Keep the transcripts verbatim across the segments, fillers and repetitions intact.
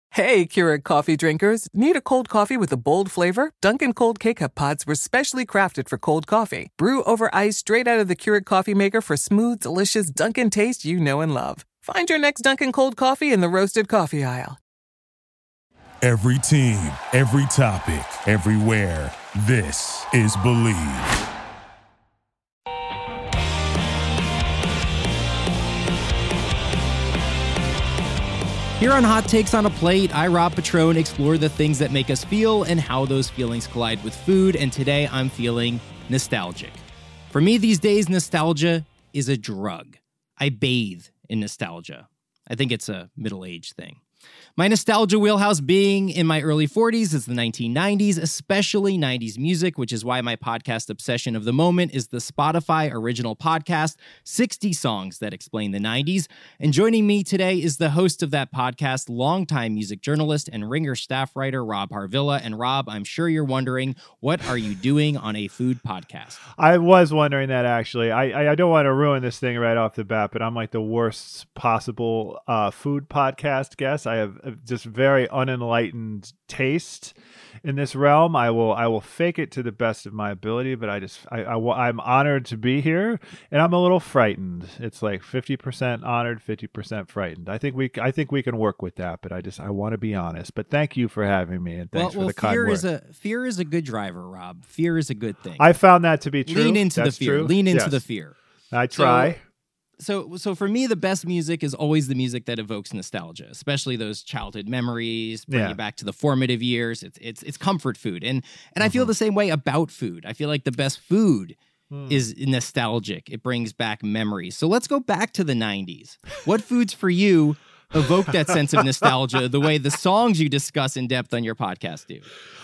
Hey, Keurig coffee drinkers. Need a cold coffee with a bold flavor? Dunkin' Cold K-Cup pods were specially crafted for cold coffee. Brew over ice straight out of the Keurig coffee maker for smooth, delicious Dunkin' taste you know and love. Find your next Dunkin' Cold coffee in the roasted coffee aisle. Every team, every topic, everywhere. This is Believe. Here on Hot Takes on a Plate, I, Rob Patrone, explore the things that make us feel and how those feelings collide with food, and today I'm feeling nostalgic. For me these days, nostalgia is a drug. I bathe in nostalgia. I think it's a middle-aged thing. My nostalgia wheelhouse being in my early forties is the nineteen nineties, especially nineties music, which is why my podcast obsession of the moment is the Spotify original podcast, sixty Songs That Explain the nineties. And joining me today is the host of that podcast, longtime music journalist and Ringer staff writer, Rob Harvilla. And Rob, I'm sure you're wondering, what are you doing on a food podcast? I was wondering that, actually. I, I, I don't want to ruin this thing right off the bat, but I'm like the worst possible uh, food podcast guest. I have just very unenlightened taste in this realm. I will I will fake it to the best of my ability, but I just I, I I'm honored to be here, and I'm a little frightened. It's like fifty percent honored, fifty percent frightened. I think we I think we can work with that, but I just I want to be honest. But thank you for having me, and thanks well, well, for the kind fear word. Is a, fear is a good driver, Rob. Fear is a good thing. I found that to be true. Lean into That's the fear. True. Lean into yes. the fear. I try. So, So, so for me, the best music is always the music that evokes nostalgia, especially those childhood memories, bring Yeah. you back to the formative years. It's it's it's comfort food, and and Mm-hmm. I feel the same way about food. I feel like the best food Mm. is nostalgic. It brings back memories. So let's go back to the nineties. What foods for you evoke that sense of nostalgia the way the songs you discuss in depth on your podcast do?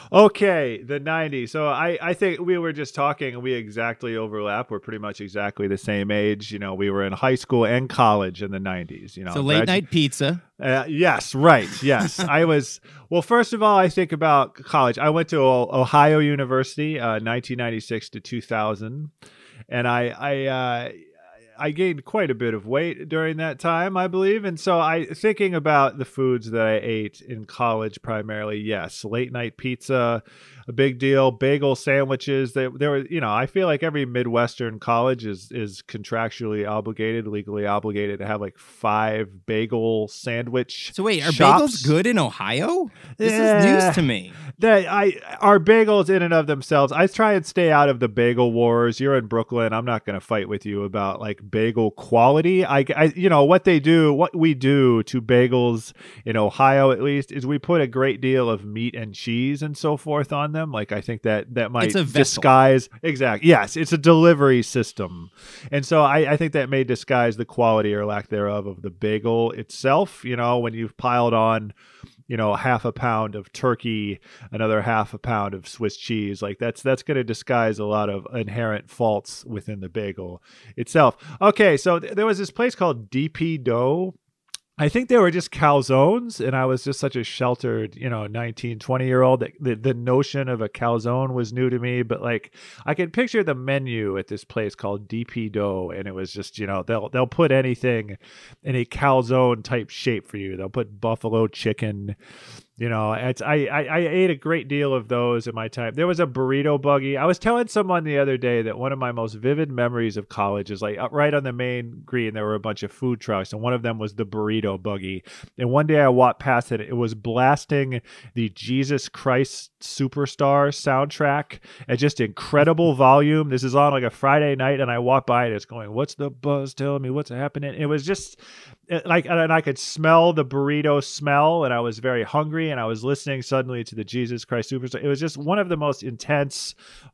Okay, the nineties. So I, I think we were just talking and we exactly overlap. We're pretty much exactly the same age. You know, we were in high school and college in the nineties. You know, So late gradu- night pizza. Uh, yes, right. Yes. I was, well, first of all, I think about college. I went to o- Ohio University, uh, nineteen ninety-six to two thousand. And I, I, uh, I gained quite a bit of weight during that time, I believe. And so I thinking about the foods that I ate in college primarily, yes, late night pizza, a big deal, bagel sandwiches. They, there were, you know, I feel like every Midwestern college is is contractually obligated, legally obligated to have like five bagel sandwich. So wait, are shops. bagels good in Ohio? This Yeah. is news to me. That I our bagels in and of themselves. I try and stay out of the bagel wars. You're in Brooklyn. I'm not going to fight with you about like bagel quality. I, I, you know what they do, what we do to bagels in Ohio at least is we put a great deal of meat and cheese and so forth on them. Like I think that that might It's a vessel. disguise exactly. Yes, it's a delivery system, and so I, I think that may disguise the quality or lack thereof of the bagel itself. You know, when you've piled on, you know, half a pound of turkey, another half a pound of Swiss cheese. Like that's that's going to disguise a lot of inherent faults within the bagel itself. Okay, so th- there was this place called D P Dough. I think they were just calzones, and I was just such a sheltered, you know, nineteen, twenty year old that the, the notion of a calzone was new to me. But like, I can picture the menu at this place called D P Dough, and it was just, you know, they'll they'll put anything in a calzone type shape for you. They'll put buffalo chicken. You know, it's I, I I ate a great deal of those in my time. There was a burrito buggy. I was telling someone the other day that one of my most vivid memories of college is like right on the main green, there were a bunch of food trucks, and one of them was the burrito buggy. And one day I walked past it. It was blasting the Jesus Christ Superstar soundtrack at just incredible volume. This is on like a Friday night, and I walked by and it's going, "What's the buzz? Tell me what's happening." It was just like, and I could smell the burrito smell, and I was very hungry. And I was listening suddenly to the Jesus Christ Superstar. It was just one of the most intense,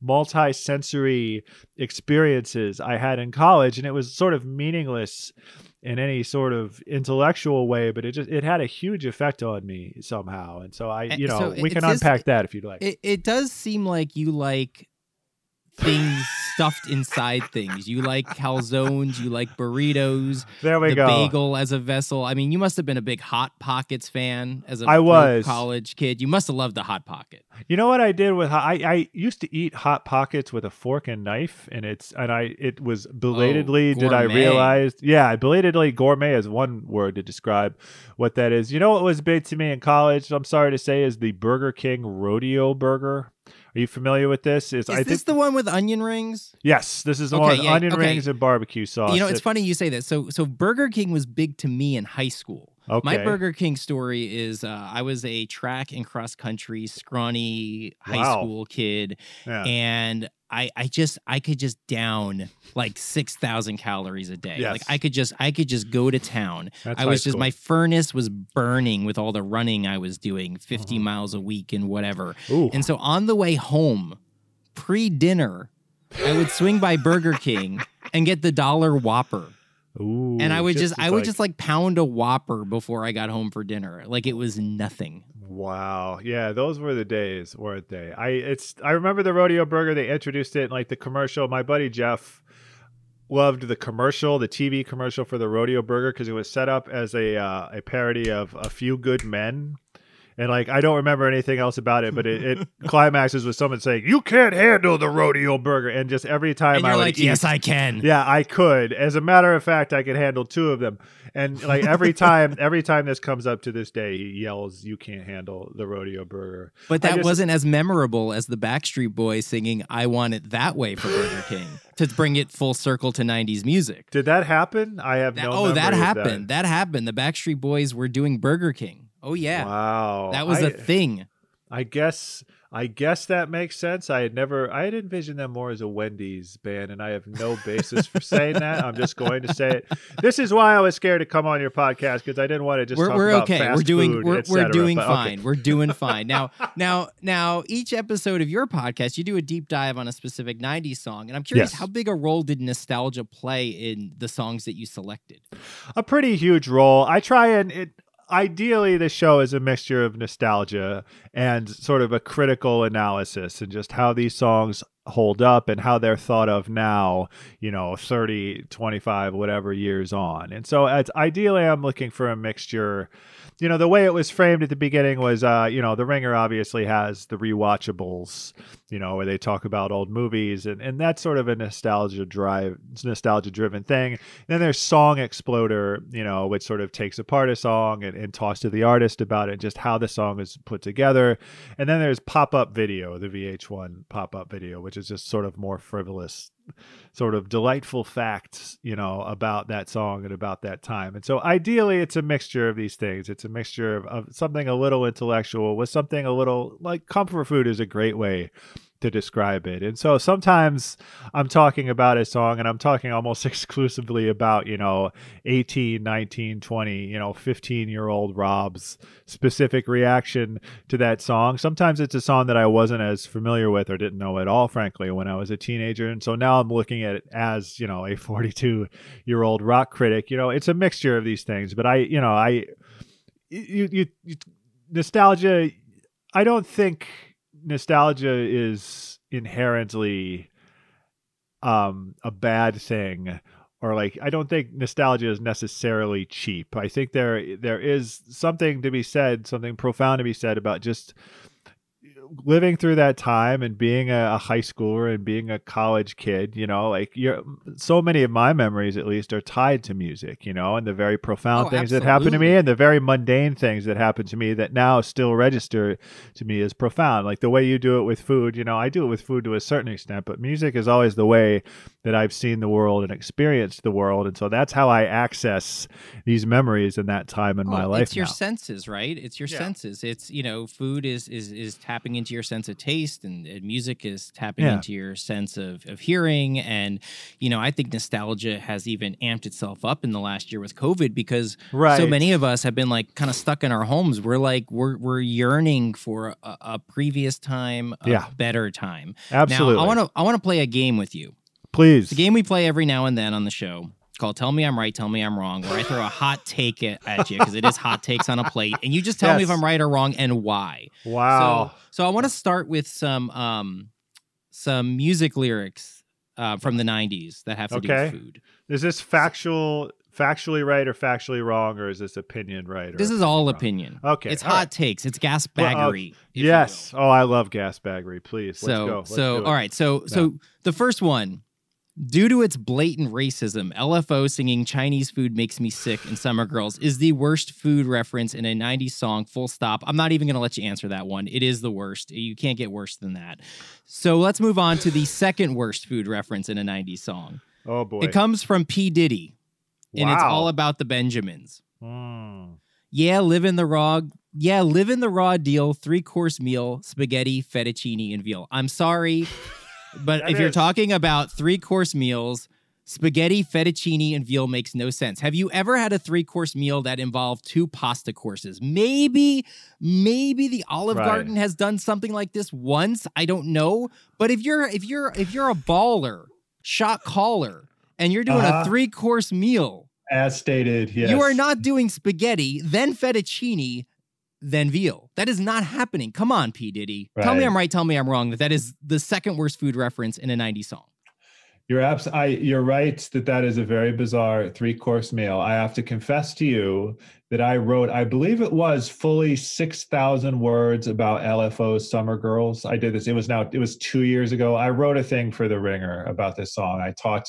multi-sensory experiences I had in college, and it was sort of meaningless in any sort of intellectual way, but it just it had a huge effect on me somehow. And so I, you know, So we it can says- unpack that if you'd like. It, it does seem like you like things stuffed inside things. You like calzones, you like burritos. There we the go. Bagel as a vessel. I mean, you must have been a big Hot Pockets fan as a I was. college kid. You must have loved the Hot Pocket. You know what I did with I I used to eat Hot Pockets with a fork and knife, and it's and I it was belatedly Oh, did I gourmet. realize yeah belatedly gourmet is one word to describe what that is. You know what was big to me in college? I'm sorry to say is the Burger King Rodeo Burger. Are you familiar with this? Is Is I this think the one with onion rings? yes, this is the Okay, one with yeah, onion okay. rings and barbecue sauce. You know, it's It- funny you say that. So, so Burger King was big to me in high school. My Okay. Burger King story is uh, I was a track and cross country scrawny high Wow. school kid, Yeah. and I, I just I could just down like six thousand calories a day. Yes. Like I could just I could just go to town. That's I high was just school. my furnace was burning with all the running I was doing, fifty Mhm. miles a week and whatever. Ooh. And so on the way home, pre-dinner, I would swing by Burger King and get the dollar Whopper. Ooh, And I would just, as I would like- just like pound a Whopper before I got home for dinner. Like it was nothing. Wow. Yeah, those were the days, weren't they? I it's I remember the rodeo burger. They introduced it in like the commercial. My buddy Jeff loved the commercial, the T V commercial for the rodeo burger because it was set up as a uh, a parody of A Few Good Men. And like I don't remember anything else about it, but it, it climaxes with someone saying, "You can't handle the rodeo burger," and just every time And I you're would like, eat, yes, I can. yeah, I could. As a matter of fact, I could handle two of them. And like every time, every time this comes up to this day, he yells, "You can't handle the rodeo burger." But I that just- wasn't as memorable as the Backstreet Boys singing "I Want It That Way" for Burger King to bring it full circle to nineties music. Did that happen? I have That- no. oh, that memory of happened. That. happened. The Backstreet Boys were doing Burger King. Oh yeah, Wow, that was a a thing. I guess. I guess that makes sense. I had never. I had envisioned them more as a Wendy's band, and I have no basis for saying that. I'm just going to say it. This is why I was scared to come on your podcast because I didn't want to just We're, talk we're about okay. fast We're doing food, we're, et we're cetera, doing but okay. fine. We're doing fine. Now now now each episode of your podcast, you do a deep dive on a specific nineties song, and I'm curious Yes. how big a role did nostalgia play in the songs that you selected? A pretty huge role. I try and it. Ideally, the show is a mixture of nostalgia and sort of a critical analysis and just how these songs hold up and how they're thought of now, you know, thirty, twenty-five, whatever years on. And so it's, ideally, I'm looking for a mixture. You know, the way it was framed at the beginning was, uh, you know, The Ringer obviously has the rewatchables, you know, where they talk about old movies, and, and that's sort of a nostalgia drive, nostalgia driven thing. And then there's Song Exploder, you know, which sort of takes apart a song and, and talks to the artist about it, just how the song is put together. And then there's Pop Up Video, the V H one Pop Up Video, which is just sort of more frivolous, sort of delightful facts, you know, about that song and about that time. And so ideally it's a mixture of these things. It's a mixture of, of something a little intellectual with something a little like comfort food is a great way to describe it. And so sometimes I'm talking about a song and I'm talking almost exclusively about, you know, eighteen, nineteen, twenty, you know, fifteen year old Rob's specific reaction to that song. Sometimes it's a song that I wasn't as familiar with or didn't know at all, frankly, when I was a teenager. And so now I'm looking at it as, you know, a forty-two year old rock critic. You know, it's a mixture of these things, but I, you know, I, you, you, you nostalgia, I don't think nostalgia is inherently um a bad thing, or like I don't think nostalgia is necessarily cheap. I think there there is something to be said, something profound to be said about just living through that time and being a, a high schooler and being a college kid. You know, like you're so many of my memories at least are tied to music, you know, and the very profound Oh, things that happen to me absolutely. and the very mundane things that happen to me that now still register to me as profound. Like the way you do it with food, you know, I do it with food to a certain extent, but music is always the way that I've seen the world and experienced the world. And so that's how I access these memories in that time in my Oh, life it's your now. senses, right? It's your Yeah. senses. It's, you know, food is is is tapping into your sense of taste, and, and music is tapping Yeah. into your sense of, of hearing. And, you know, I think nostalgia has even amped itself up in the last year with COVID, because so Right. many of us have been like kind of stuck in our homes. We're like, we're we're yearning for a, a previous time, a Yeah. better time. Absolutely. Now, I want to I want to play a game with you. Please. It's a game we play every now and then on the show called Tell Me I'm Right, Tell Me I'm Wrong, where I throw a hot take at, at you, because it is hot takes on a plate, and you just tell me if Yes. I'm right or wrong and why. Wow. So, so I want to start with some um, some music lyrics uh, from the nineties that have to Okay. do with food. Is this factual, factually right or factually wrong, or is this opinion right? Or This is all wrong? opinion. Okay, It's all hot right. takes. It's gas Well, uh, baggery. if you Yes. will. Oh, I love gas baggery. Please, So, let's go. Let's so do it. all right. So, so the first one, due to its blatant racism, L F O singing "Chinese food makes me sick" in "Summer Girls" is the worst food reference in a nineties song. Full stop. I'm not even going to let you answer that one. It is the worst. You can't get worse than that. So let's move on to the second worst food reference in a nineties song. Oh boy. It comes from P. Diddy, and it's Wow. all about the Benjamins. Mm. Yeah, live in the raw. Yeah, live in the raw deal. Three course meal, spaghetti, fettuccine, and veal. I'm sorry, but That if you're is- talking about three course meals, spaghetti, fettuccine, and veal makes no sense. Have you ever had a three course meal that involved two pasta courses? Maybe, maybe the Olive Right. Garden has done something like this once. I don't know. But if you're if you're if you're a baller, shot caller, and you're doing Uh-huh. a three course meal. As stated, yes. You are not doing spaghetti, then fettuccine, then veal. That is not happening. Come on, P. Diddy. Tell me Right. I'm right. Tell me I'm wrong. That that is the second worst food reference in a nineties song. You're abs- I, You're right that that is a very bizarre three-course meal. I have to confess to you that I wrote, I believe it was fully six thousand words about L F O's Summer Girls. I did this. It was now, it was two years ago. I wrote a thing for The Ringer about this song. I talked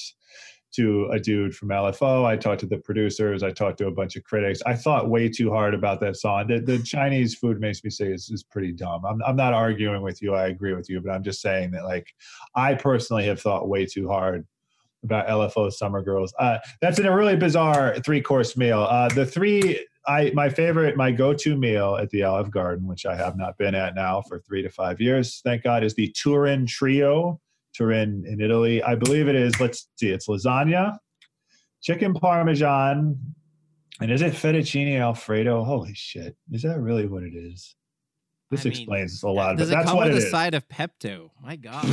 to a dude from L F O. I talked to the producers. I talked to a bunch of critics. I thought way too hard about that song. The, the Chinese food makes me say is, is pretty dumb. I'm, I'm not arguing with you. I agree with you, but I'm just saying that, like, I personally have thought way too hard about L F O's Summer Girls. Uh, that's in a really bizarre three-course meal. Uh, the three, I my favorite, my go-to meal at the Olive Garden, which I have not been at now for three to five years, thank God, is the Turin Trio. Turin in Italy. I believe it is, let's see, it's lasagna, chicken parmesan, and is it fettuccine Alfredo? Holy shit. Is that really what it is? This I mean, explains a lot, Does but it that's come what with it a is. side of Pepto? My God.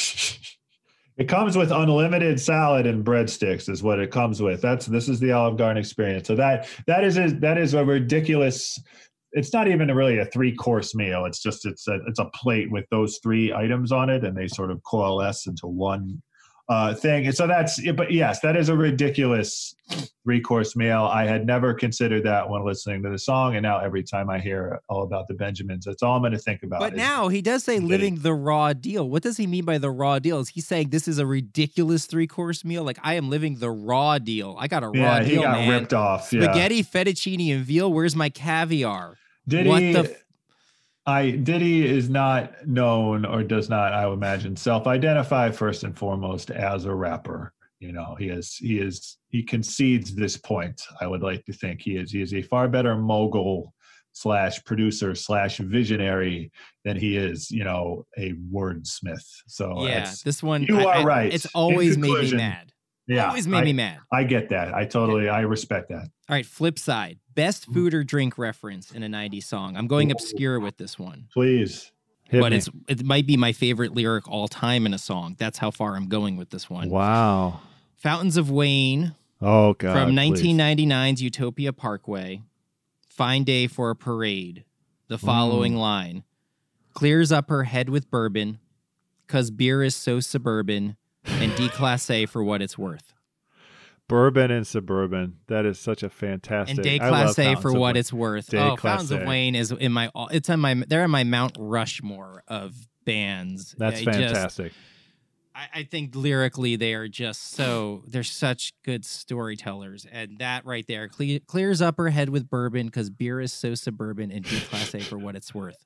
It comes with unlimited salad and breadsticks is what it comes with. That's this is the Olive Garden experience. So that that is a, that is a ridiculous. It's not even really a three course meal. It's just it's a it's a plate with those three items on it, and they sort of coalesce into one uh, thing. And so that's but yes, that is a ridiculous three course meal. I had never considered that when listening to the song, and now every time I hear all about the Benjamins, that's all I'm going to think about. But is- now he does say Diddy. living the raw deal. What does he mean by the raw deal? Is he saying this is a ridiculous three course meal? Like, I am living the raw deal. I got a raw yeah, he deal, got man. ripped off. Yeah. Spaghetti, fettuccine, and veal. Where's my caviar? Diddy, What the f- I Diddy is not known or does not, I would imagine, self-identify first and foremost as a rapper. You know, he is he is he concedes this point. I would like to think he is he is a far better mogul slash producer slash visionary than he is, you know, a wordsmith. So yeah, it's- this one. you I- are I- right. It's In always made me conclusion, mad. yeah, always made I, me mad. I get that. I totally I respect that. All right, flip side. Best food or drink reference in a nineties song. I'm going obscure with this one. Please. Hit but me. it's it might be my favorite lyric all time in a song. That's how far I'm going with this one. Wow. Fountains of Wayne Oh God. from please. nineteen ninety-nine's Utopia Parkway. Fine day for a parade. The following Mm. line. Clears up her head with bourbon, 'cause beer is so suburban, and declasse for what it's worth. Bourbon and Suburban. That is such a fantastic. And I love Declasse Fountains for of what Wayne. it's worth. Declasse. Oh, Fountains of Wayne is in my. It's on my. They're in my Mount Rushmore of bands. That's I just- fantastic. I, I think lyrically they are just so. They're such good storytellers, and that right there cle- clears up her head with bourbon because beer is so suburban, and Declasse for what it's worth.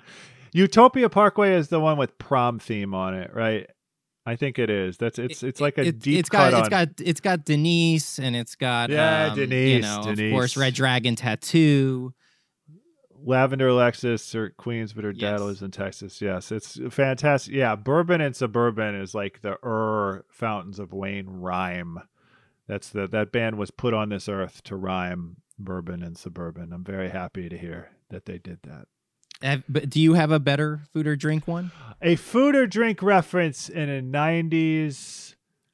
Utopia Parkway is the one with prom theme on it, right? I think it is. That's it's it's like a It- deep it's got, cut It's on. got it's got Denise, and it's got Yeah, um, You Denise, know, Denise. of course, Red Dragon Tattoo. Lavender Alexis or Queens, but her dad Yes. lives in Texas. Yes, it's fantastic. Yeah, Bourbon and Suburban is like the er Fountains of Wayne rhyme. That's the that band was put on this earth to rhyme Bourbon and Suburban. I'm very happy to hear that they did that. Have, but do you have a better food or drink one? A food or drink reference in a nineties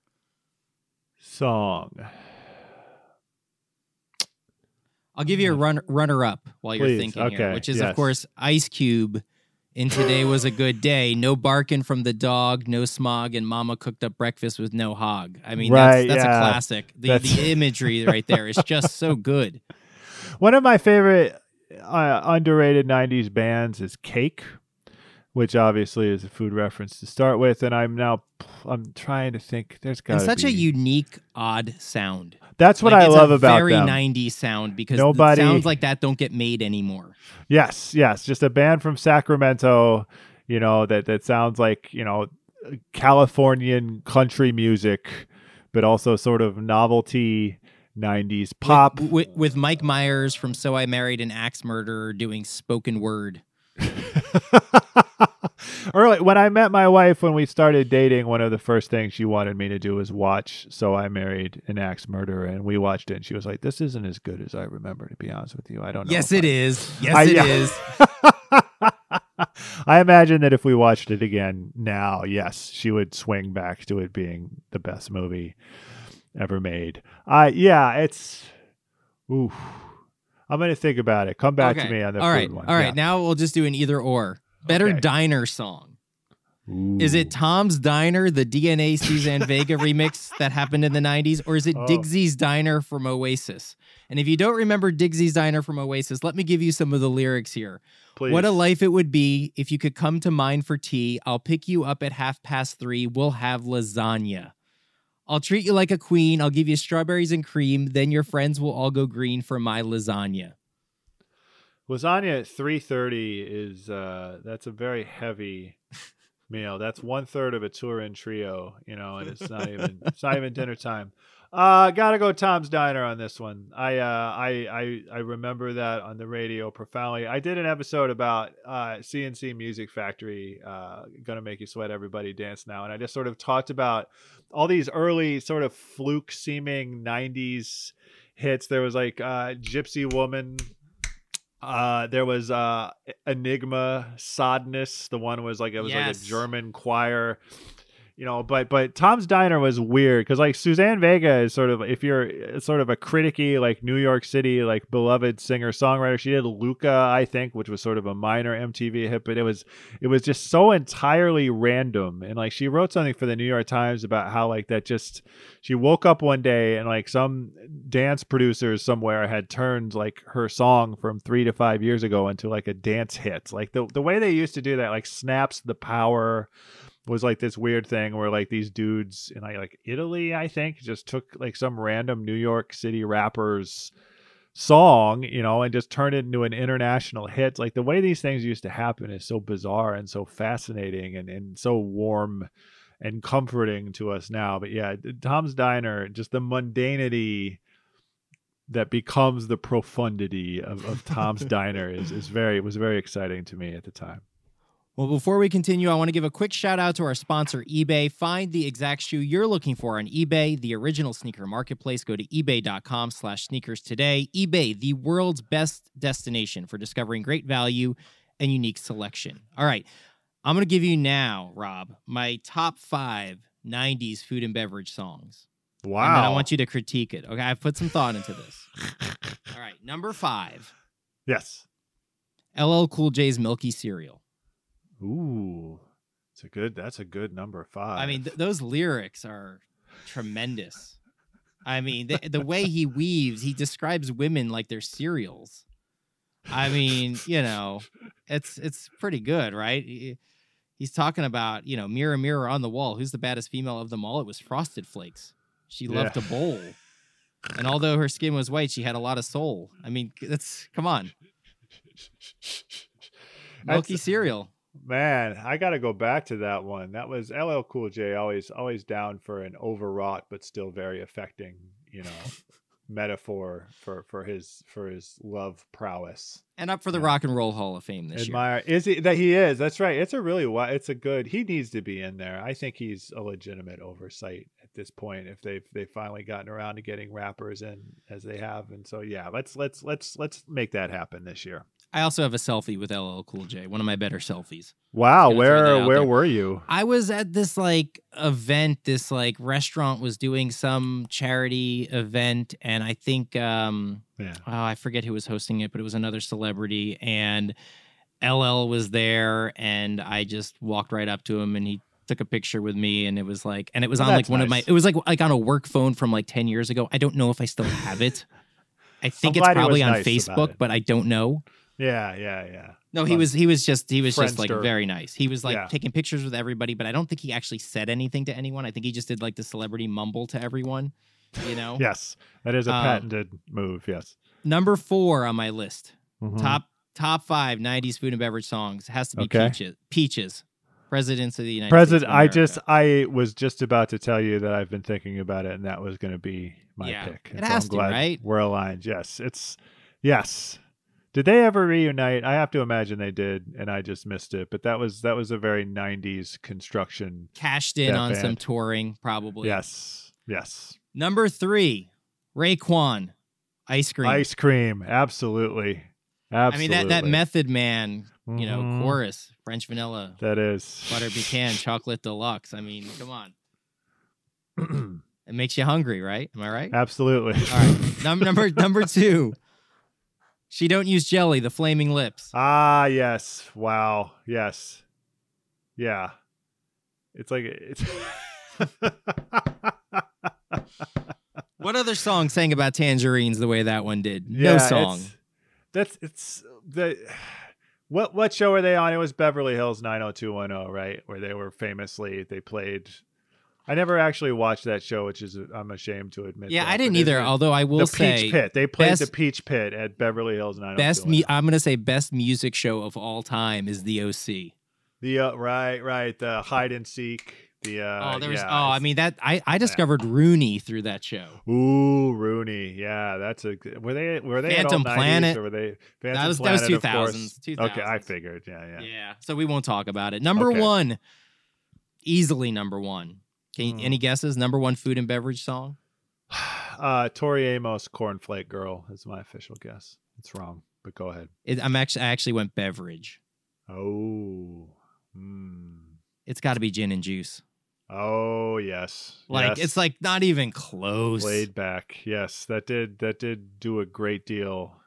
song. I'll give you a run runner up while you're Please, thinking here, okay, which is yes. of course Ice Cube in Today Was a Good Day. No barking from the dog, no smog, and Mama cooked up breakfast with no hog. I mean, Right, that's, that's yeah. a classic. The, That's- the imagery right there is just so good. One of my favorite uh, underrated nineties bands is Cake, which obviously is a food reference to start with. And I'm now I'm trying to think. There's got And to such be. a unique, odd sound. That's what Like, I it's love a about very them. nineties sound because Nobody- sounds like that don't get made anymore. Yes, yes, just a band from Sacramento, you know, that that sounds like, you know, Californian country music, but also sort of novelty nineties pop. With, with, with Mike Myers from So I Married an Axe Murderer doing spoken word. Early when I met my wife, when we started dating, one of the first things she wanted me to do was watch So I Married an Axe Murderer, and we watched it, and she was like, "This isn't as good as I remember, to be honest with you. I don't know." Yes, if it I- is. Yes, I- it yeah. is. I imagine that if we watched it again now, yes, she would swing back to it being the best movie ever made. Uh yeah, it's oof. I'm gonna think about it. Come back Okay. to me on the All food right. one. All right. Yeah. Now we'll just do an either or. Better Okay. diner song. Ooh. Is it Tom's Diner, the D N A Suzanne Vega remix that happened in the nineties, or is it Oh. Digsy's Diner from Oasis? And if you don't remember Digsy's Diner from Oasis, let me give you some of the lyrics here. Please. What a life it would be if you could come to mine for tea. I'll pick you up at half past three. We'll have lasagna. I'll treat you like a queen. I'll give you strawberries and cream. Then your friends will all go green for my lasagna. Lasagna at three thirty is uh that's a very heavy meal. That's one third of a Turin trio, you know, and it's not even it's not even dinner time. Uh gotta go Tom's Diner on this one. I uh I I I remember that on the radio profoundly. I did an episode about uh C N C Music Factory, uh Gonna Make You Sweat Everybody Dance Now, and I just sort of talked about all these early sort of fluke seeming nineties hits. There was like uh Gypsy Woman. Uh, there was uh, Enigma, Sadness. The one was like it was like Yes. a German choir, you know. But but Tom's Diner was weird because like Suzanne Vega is sort of if you're sort of a criticky like New York City like beloved singer songwriter. She did Luca, I think, which was sort of a minor M T V hit, but it was it was just so entirely random. And like she wrote something for the New York Times about how like that just she woke up one day and like some dance producers somewhere had turned like her song from three to five years ago into like a dance hit. Like the the way they used to do that, like Snaps the Power was like this weird thing where like these dudes in like, like Italy, I think, just took like some random New York City rapper's song, you know, and just turned it into an international hit. Like the way these things used to happen is so bizarre and so fascinating and, and so warm and comforting to us now. But yeah, Tom's Diner, just the mundanity that becomes the profundity of, of Tom's Diner is, is very, was very exciting to me at the time. Well, before we continue, I want to give a quick shout out to our sponsor, eBay. Find the exact shoe you're looking for on eBay, the original sneaker marketplace. Go to ebay.com slash sneakers today. eBay, the world's best destination for discovering great value and unique selection. All right. I'm going to give you now, Rob, my top five nineties food and beverage songs. Wow. And then I want you to critique it. Okay, I've put some thought into this. All right, number five, Yes. L L Cool J's Milky Cereal. Ooh, it's a good. That's a good number five. I mean, th- those lyrics are tremendous. I mean, the, the way he weaves, he describes women like they're cereals. I mean, you know, it's it's pretty good, right? He- He's talking about, you know, mirror, mirror on the wall. Who's the baddest female of them all? It was Frosted Flakes. She loved Yeah. to bowl. And although her skin was white, she had a lot of soul. I mean, that's, come on. Milky That's- cereal. Man, I got to go back to that one. That was L L Cool J, always always down for an overwrought but still very affecting, you know, metaphor for for his for his love prowess. And up for the Yeah. Rock and Roll Hall of Fame this year. Admire is he that he is. That's right. It's a really wi- it's a good. He needs to be in there. I think he's a legitimate oversight at this point if they've they've finally gotten around to getting rappers in as they have. And so yeah, let's let's let's let's make that happen this year. I also have a selfie with L L Cool J, one of my better selfies. Wow, Just gonna throw that where out where there. were you? I was at this like event, this like restaurant was doing some charity event, and I think um Yeah. oh, I forget who was hosting it, but it was another celebrity, and L L was there, and I just walked right up to him, and he took a picture with me, and it was like, and it was Well, on like that's one of my, nice. it was like like on a work phone from like ten years ago. I don't know if I still have it. I think I'm it's glad he was probably on nice about Facebook, it. but I don't know. Yeah, yeah, yeah. No, he Fun. was he was just he was just like Friendster. very nice. He was like Yeah. taking pictures with everybody, but I don't think he actually said anything to anyone. I think he just did like the celebrity mumble to everyone, you know? Yes, that is a Um, patented move. Yes. Number four on my list. Mhm. Top top five nineties food and beverage songs has to be Okay. Peaches. Peaches. Presidents of the United President, States of I America. just I was just about to tell you that I've been thinking about it, and that was going to be my Yeah, pick. it And has I'm to, glad right? We're aligned. Yes, it's yes. Did they ever reunite? I have to imagine they did, and I just missed it. But that was that was a very nineties construction. cashed in that on some band. touring, probably. Yes, yes. Number three, Raekwon, Ice Cream. Ice cream, absolutely, I absolutely. mean that that Method Man, you know, Mhm. chorus, French Vanilla, That is Butter Pecan, Chocolate Deluxe. I mean, come on. It makes you hungry, right? Am I right? absolutely. All right. Num- number number two. She Don't Use Jelly, The Flaming Lips. Ah, yes. Wow. Yes. Yeah. It's like it's. What other song sang about tangerines the way that one did? No Yeah, song. it's- That's it's the what what show were they on? It was Beverly Hills nine oh two one oh, right? Where they were famously they played. I never actually watched that show, which is I'm ashamed to admit. Yeah, that, I didn't but either. isn't it Although I will the say, Peach Pit. They played the best- Peach Pit at Beverly Hills nine oh two one oh. best. Me- I'm gonna say best music show of all time is The O C. The uh, right, right, the hide and seek. The uh, oh, there was. yeah, oh, I it's- mean that. I I discovered Rooney through that show. Ooh, Rooney. Yeah, that's a good. Were they were they Phantom at all Planet. nineties or were they Phantom That was- that Planet, was of course. two thousands, Okay, I two thousands. figured. Yeah, yeah. Yeah. So we won't talk about it. Number Okay. one, easily number one. Can you, Hmm. any guesses? Number one food and beverage song. Uh, Tori Amos, Cornflake Girl is my official guess. It's wrong, but go ahead. It, I'm actually I actually went beverage. Oh, hmm. It's got to be gin and juice. Oh yes, Like yes. it's like not even close. laid back. Yes, that did that did do a great deal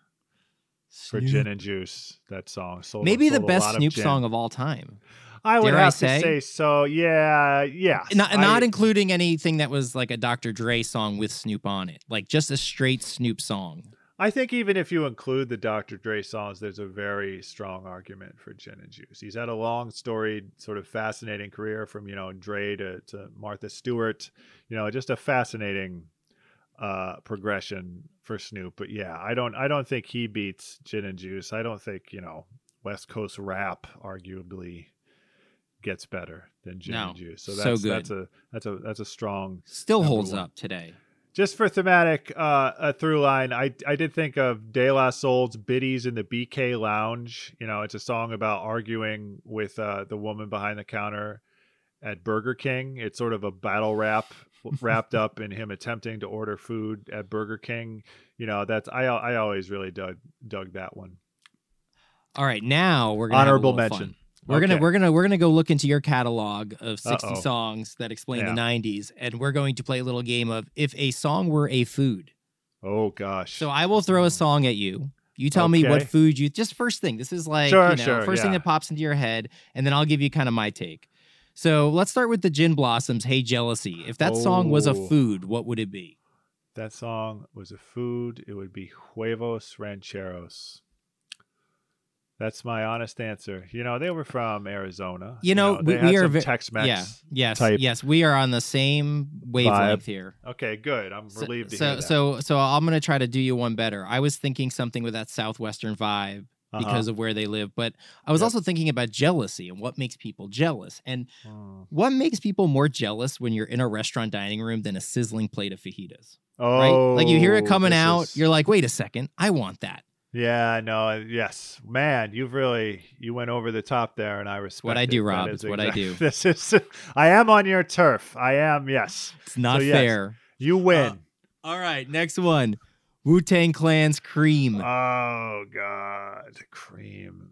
for Snoop. gin and juice. That song sold Maybe the sold a best lot of Snoop gin. song of all time. I would dare I have say? to say so. Yeah, yeah. Not, not I, including anything that was like a Doctor Dre song with Snoop on it. Like just a straight Snoop song. I think even if you include the Doctor Dre songs, there's a very strong argument for Gin and Juice. He's had a long, storied, sort of fascinating career from, you know, Dre to, to Martha Stewart. You know, just a fascinating uh, progression for Snoop. But yeah, I don't, I don't think he beats Gin and Juice. I don't think, you know, West Coast rap arguably gets better than Gin No, and Juice. So so that's good. that's a that's a that's a strong. Still Number holds one. up today. Just for thematic, uh, a through line, I I did think of De La Soul's "Biddies in the B K Lounge." You know, it's a song about arguing with uh, the woman behind the counter at Burger King. It's sort of a battle rap wrapped up in him attempting to order food at Burger King. You know, that's I I always really dug dug that one. All right, now we're gonna have a Honorable little mention. fun. We're gonna Okay. we're gonna we're gonna go look into your catalog of sixty Uh-oh. songs that explain Yeah. the nineties, and we're going to play a little game of if a song were a food. Oh gosh. So I will throw a song at you. You tell me what Okay. food you just first thing. This is like Sure, you know, sure, first thing yeah. that pops into your head, and then I'll give you kind of my take. So let's start with the Gin Blossoms. Hey Jealousy. If that song was a Oh. food, what would it be? That song was a food. It would be huevos rancheros. That's my honest answer. You know, they were from Arizona. You know, they we, had we are some ve- Tex-Mex. Yeah, yes, type yes. We are on the same wavelength vibe. here. Okay, good. I'm So, relieved to so, hear that. so, so I'm gonna try to do you one better. I was thinking something with that southwestern vibe Uh-huh. because of where they live, but I was Yep. also thinking about jealousy and what makes people jealous, and Hmm. what makes people more jealous when you're in a restaurant dining room than a sizzling plate of fajitas, oh, right? Like you hear it coming this out, is- you're like, wait a second, I want that. Yeah, no, yes, man, you've really you went over the top there, and I respect what I it. do, That Rob. is It's what I do. This is. I am on your turf. I am. Yes, It's not So, yes, fair. you win. All right, next one. Wu-Tang Clan's Cream. Oh God, cream.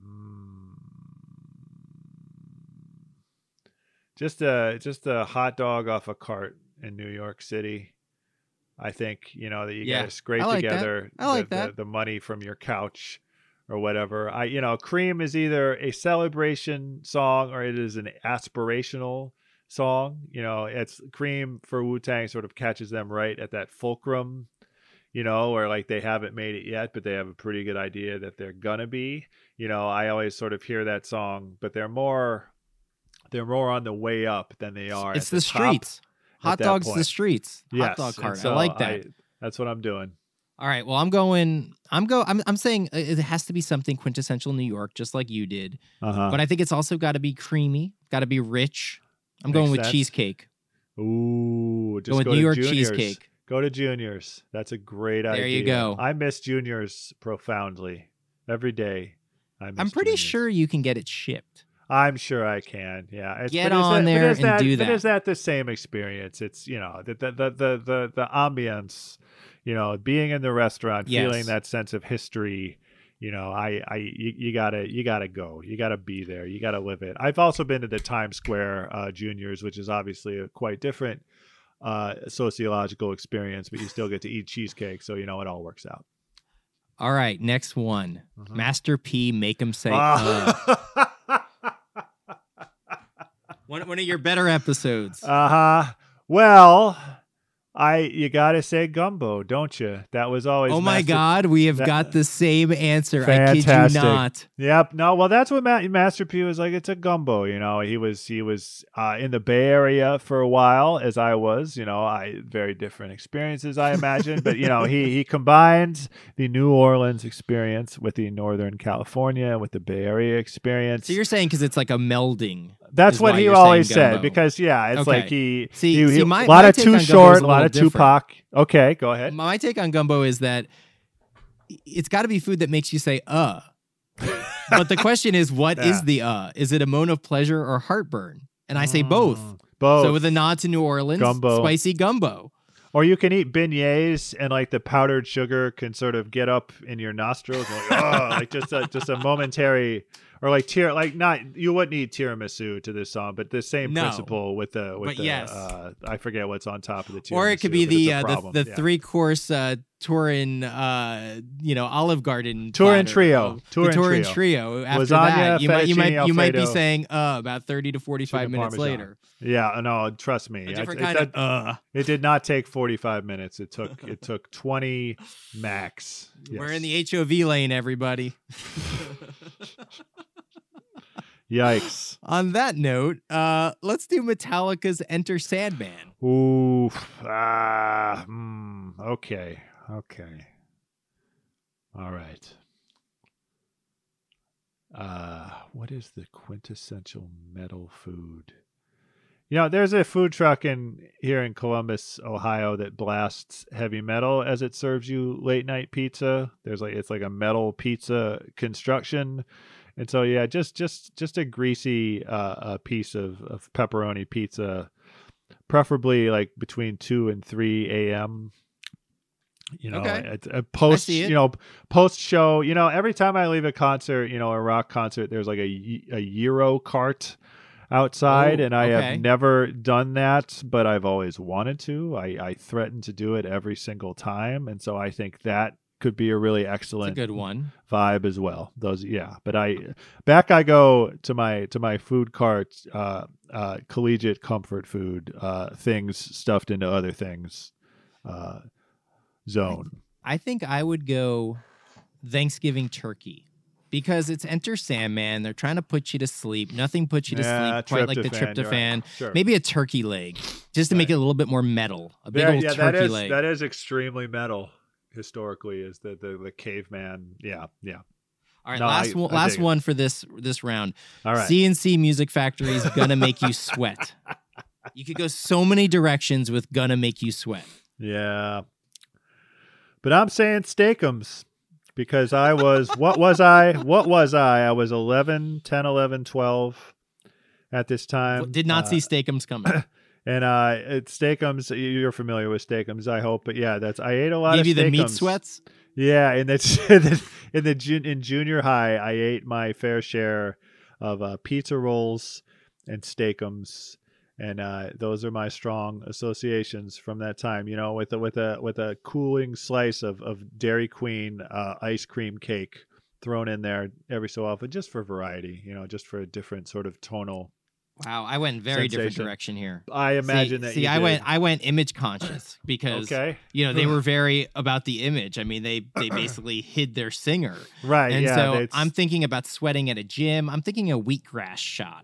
Mm. Just a just a hot dog off a cart in New York City. I think you know that you Yeah, guys scrape I like that. together I like the, that. The, the money from your couch or whatever. I, you know, Cream is either a celebration song or it is an aspirational song. You know, it's Cream for Wu-Tang sort of catches them right at that fulcrum, you know, or like they haven't made it yet, but they have a pretty good idea that they're gonna be. You know, I always sort of hear that song, but they're more they're more on the way up than they are. It's at the, the streets. Hot dogs, the streets. Yes. Hot dog cart. So I like that. I, that's what I'm doing. All right. Well, I'm going. I'm go. I'm. I'm saying it has to be something quintessential New York, just like you did. Uh-huh. But I think it's also got to be creamy. Got to be rich. I'm Makes going with sense. cheesecake. Ooh, just Go with go New to York Junior's. cheesecake. Go to Junior's. That's a great idea. There you go. I miss Junior's profoundly. Every day. I miss I'm pretty Junior's. sure you can get it shipped. I'm sure I can. Yeah. It's, Get but is on that, there but is and that, do But that. is that the same experience? It's, you know, the the the the the, the ambience, you know, being in the restaurant, Yes. feeling that sense of history. You know, I, I, you, you gotta, you gotta go. You gotta be there. You gotta live it. I've also been to the Times Square uh, Juniors, which is obviously a quite different uh, sociological experience, but you still get to eat cheesecake, so you know it all works out. All right. Next one. Mhm. Master P. Make him say. Uh. Uh One, one of your better episodes. huh. Well, I you gotta say gumbo, don't you? That was always. Oh my Master- God, we have that- got the same answer. I kid you Fantastic. not. Yep. No. Well, that's what Ma- Master P was like. It's a gumbo. You know, he was he was uh, in the Bay Area for a while, as I was. You know, I very different experiences, I imagine. But you know, he he combined the New Orleans experience with the Northern California, with the Bay Area experience. So you're saying because it's like a melding. That's is what why he you're always saying said. gumbo. Because yeah, it's Okay. like he See- he, see, he- my- a lot my of take Too on gumbo Short, is a a lot little of different. Tupac. Okay, go ahead. My take on gumbo is that it's got to be food that makes you say "uh." But the question is, what is Yeah. the "uh"? Is it a moan of pleasure or heartburn? And I say both. Mm, Both. So with a nod to New Orleans, Gumbo. spicy gumbo. Or you can eat beignets and like the powdered sugar can sort of get up in your nostrils, and like, oh, like just a just a momentary, or like tir like not you wouldn't eat tiramisu to this song, but the same No. principle with the with But the yes. uh, I forget what's on top of the tiramisu. Or it could be but it's the a uh, the, problem. the Yeah. three course uh, Turin, uh, you know, Olive Garden Turin platter. trio. Oh, Turin the Turin trio. trio. After Lasagna, that, you might you might fettuccine you might be Alfredo. saying uh about thirty to forty five Chicken minutes Parmesan. later. Yeah, no, trust me. A I- different it, kind did, of uh. it did not take forty-five minutes. It took it took twenty max. We're Yes. in the H O V lane, everybody. Yikes. On that note, uh, let's do Metallica's Enter Sandman. Ooh, ah, mm, okay, okay, all right. Uh, what is the quintessential metal food? You know, there's a food truck in here in Columbus, Ohio, that blasts heavy metal as it serves you late night pizza. There's like it's like a metal pizza construction. And so, yeah, just just just a greasy uh, a piece of, of pepperoni pizza, preferably like between two and three a.m. You know, Okay. it's a post. see it. You know, post show. You know, every time I leave a concert, you know, a rock concert, there's like a a Euro cart outside, Oh, and I okay. have never done that, but I've always wanted to. I I threaten to do it every single time, and so I think that could be a really It's a excellent good one. vibe as well. Those, yeah. But I back I go to my to my food cart, uh, uh, collegiate comfort food, uh, things stuffed into other things, uh, zone. I think I would go Thanksgiving turkey because it's Enter Sandman. They're trying to put you to sleep. Nothing puts you to Yeah, sleep quite like the tryptophan, you're right. tryptophan. Sure. Maybe a turkey leg just to make it a little bit more metal. A big There- old yeah, turkey that is leg. that is extremely metal. Historically, is the the, the caveman? Yeah, yeah. All right, No, last I- one, I last dig it. one for this this round. All right. C N C Music Factory is gonna make you sweat. You could go so many directions with gonna make you sweat. Yeah. But I'm saying Steakums because I was, what was I? What was I? I was eleven, ten, eleven, twelve at this time. Did not Uh, see Steakums coming. And uh, it's Steakums. You're familiar with Steakums, I hope. But yeah, that's I ate a lot Give of you the meat Steakums. sweats. Yeah, and that's in the in the jun- in junior high, I ate my fair share of uh, pizza rolls and Steakums, and uh, those are my strong associations from that time. You know, with a with a with a cooling slice of of Dairy Queen uh, ice cream cake thrown in there every so often, just for variety, you know, just for a different sort of tonal. Wow, I went very different Sensation. direction here. I imagine see, that See, you I did. went I went image conscious because Okay. you know they were very about the image. I mean, they they basically hid their singer, Right. and yeah. so it's- I'm thinking about sweating at a gym. I'm thinking a wheatgrass shot.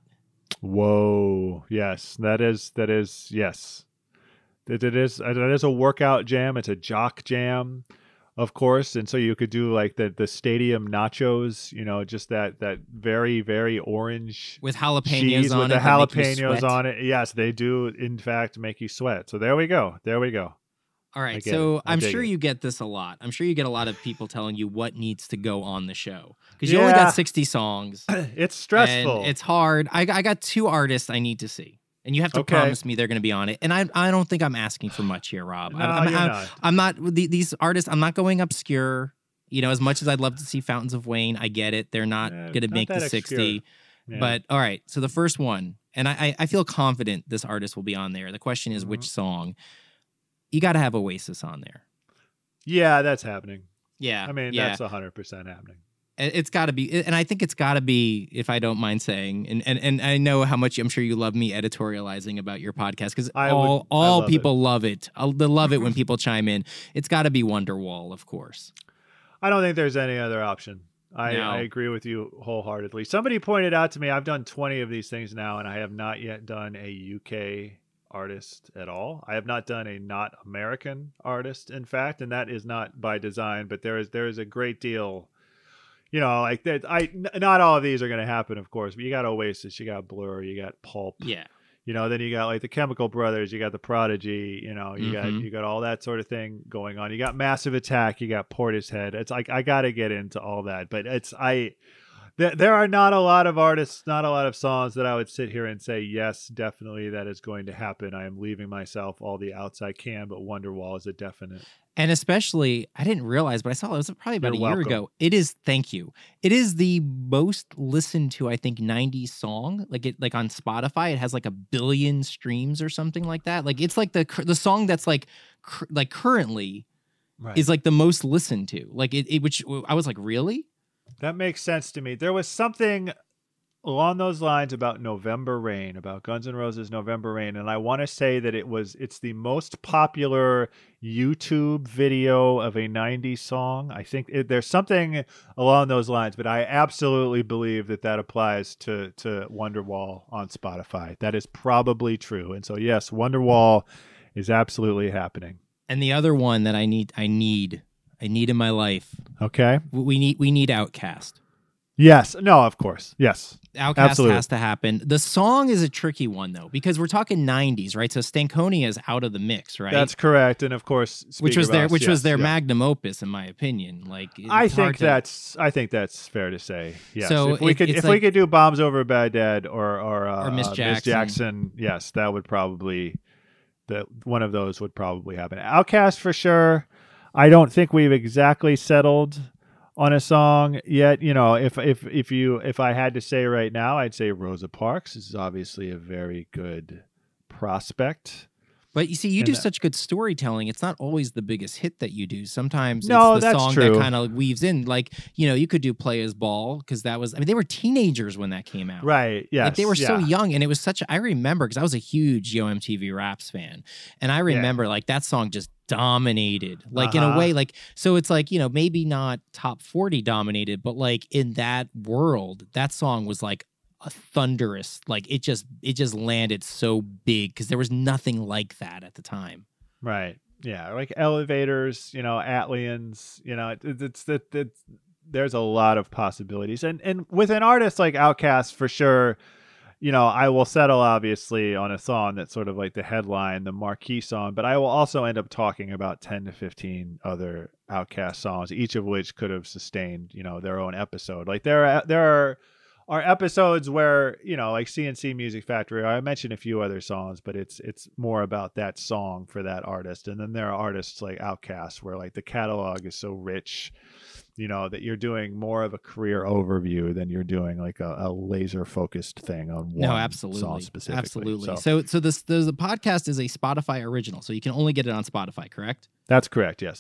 Whoa. Yes. That is, that is, yes. That it is, that is a workout jam. It's a jock jam, of course. And so you could do like the, the stadium nachos, you know, just that, that very, very orange With jalapenos cheese on with it the that make you jalapenos sweat. on it. Yes, they do, in fact, make you sweat. So there we go. There we go. All I right, get so it. I I'm dig sure it. you get this a lot. I'm sure you get a lot of people telling you what needs to go on the show because you only Yeah. got sixty songs. It's stressful. And it's hard. I, I got two artists I need to see, and you have to Okay. promise me they're going to be on it. And I I don't think I'm asking for much here, Rob. No, I'm, I'm, you're I'm, not. I'm not the- these artists. I'm not going obscure. You know, as much as I'd love to see Fountains of Wayne, I get it. They're not Yeah, going to not make the that sixty. obscure. Yeah. But all right, so the first one, and I I I feel confident this artist will be on there. The question is Mhm. which song. You got to have Oasis on there. Yeah, that's happening. Yeah, I mean, yeah. that's one hundred percent happening. It- It's got to be, and I think it's got to be, if I don't mind saying, and, and and I know how much I'm sure you love me editorializing about your podcast because I all would- I all love people love it. Uh, They love it when people chime in. It's got to be Wonderwall, of course. I don't think there's any other option. I, No. I agree with you wholeheartedly. Somebody pointed out to me, I've done twenty of these things now, and I have not yet done a U K artist at all. I have not done a not American artist, in fact, and that is not by design, but there is there is a great deal, you know, like that. I n- not all of these are going to happen, of course, but you got Oasis, you got Blur, you got Pulp, Yeah. you know, then you got like the Chemical Brothers, you got the Prodigy, you know, you got Mhm. you got all that sort of thing going on. You got Massive Attack, you got Portishead. It's like I got to get into all that, but it's I th- there are not a lot of artists, not a lot of songs that I would sit here and say yes, definitely that is going to happen. I am leaving myself all the outs I can, but Wonderwall is a definite. And especially, I didn't realize, but I saw it was probably about You're a year welcome. ago. It is, thank you. It is the most listened to, I think, nineties song. Like it, like on Spotify, it has like a billion streams or something like that. Like it's like the the song that's like cur- like currently Right. is like the most listened to. Like it, it, which I was like, really? That makes sense to me. There was something along those lines about November Rain, about Guns N' Roses' November Rain, and I want to say that it was it's the most popular YouTube video of a nineties song. I think it, there's something along those lines, but I absolutely believe that that applies to to Wonderwall on Spotify. That is probably true. And so yes, Wonderwall is absolutely happening. And the other one that I need, I need, I need in my life, Okay? we need, we need Outkast. Yes. No, of course. Yes. Outkast Absolutely. has to happen. The song is a tricky one though, because we're talking nineties, right? So Stankonia is out of the mix, right? That's correct. And of course, which was Speaker their Box, which was yes, their yeah. magnum opus, in my opinion. Like it's I hard think to- that's I think that's fair to say. Yes. So if we it- could it's if we like- could do Bombs Over Baghdad or or, uh, Or Miss uh, Jackson. Jackson, yes, that would probably that one of those would probably happen. Outkast for sure. I don't think we've exactly settled on a song yet. You know, if if if you if I had to say right now, I'd say Rosa Parks is obviously a very good prospect. But you see, you And do that- such good storytelling. It's not always the biggest hit that you do. Sometimes No, it's the that's song true. that kind of weaves in. Like, you know, you could do Play As Ball because that was, I mean, they were teenagers when that came out. Right. Yes. Like they were so yeah. young, and it was such. I remember because I was a huge Yo M T V Raps fan, and I remember like that song just dominated. Like in a Uh-huh. way, like so it's like you know maybe not top forty dominated, but like in that world, that song was like a thunderous. Like it just it just landed so big because there was nothing like that at the time. Right. Yeah. Like elevators, you know, Atlians, you know, it, it's that it, it's, there's a lot of possibilities. And and with an artist like Outkast, for sure, you know, I will settle obviously on a song that's sort of like the headline, the marquee song, but I will also end up talking about ten to fifteen other Outkast songs, each of which could have sustained, you know, their own episode. Like there are there are are episodes where, you know, like C N C Music Factory, I mentioned a few other songs, but it's it's more about that song for that artist. And then there are artists like Outkast where like the catalog is so rich, you know, that you're doing more of a career overview than you're doing like a, a laser focused thing on one No, song absolutely, specifically. absolutely. So, So, so this the, the podcast is a Spotify original, so you can only get it on Spotify, correct? that's correct. Yes.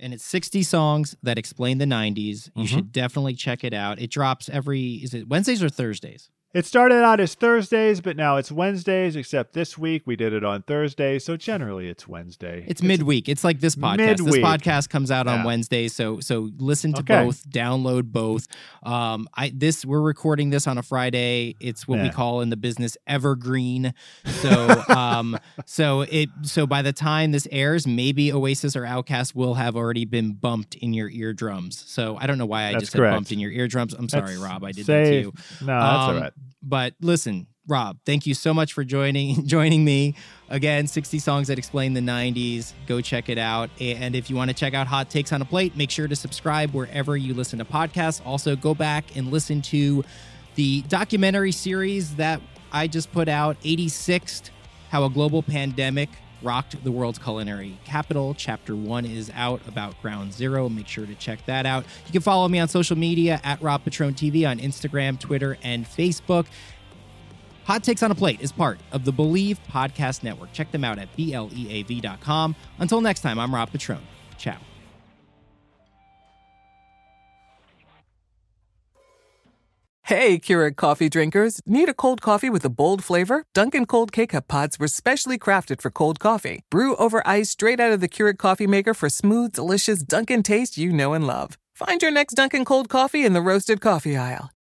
And it's sixty songs that explain the nineties. You Mm-hmm. should definitely check it out. It drops every, is it Wednesdays or Thursdays? It started out as Thursdays, but now it's Wednesdays, except this week we did it on Thursday. So generally it's Wednesday. It's, it's midweek. It's like this podcast. Midweek. This podcast comes out yeah. on Wednesday. So so listen to okay. both, download both. Um, I this we're recording this on a Friday. It's what yeah. we call in the business evergreen. So um so it so by the time this airs, maybe Oasis or Outkast will have already been bumped in your eardrums. So I don't know why I That's just correct. said bumped in your eardrums. I'm sorry, That's Rob. I did safe. that to you. No, that's Um, all right. But listen, Rob, thank you so much for joining joining me. Again, sixty songs that explain the nineties. Go check it out. And if you want to check out Hot Takes on a Plate, make sure to subscribe wherever you listen to podcasts. Also, go back and listen to the documentary series that I just put out, eighty-sixth, How a Global Pandemic Rocked the World's Culinary Capital. Chapter one is out about Ground Zero. Make sure to check that out. You can follow me on social media at Rob Patrone T V on Instagram, Twitter, and Facebook. Hot Takes on a Plate is part of the Believe Podcast Network. Check them out at B L E A V dot com. Until next time, I'm Rob Patrone. Ciao. Hey, Keurig coffee drinkers. Need a cold coffee with a bold flavor? Dunkin' Cold K-Cup pods were specially crafted for cold coffee. Brew over ice straight out of the Keurig coffee maker for smooth, delicious Dunkin' taste you know and love. Find your next Dunkin' Cold coffee in the roasted coffee aisle.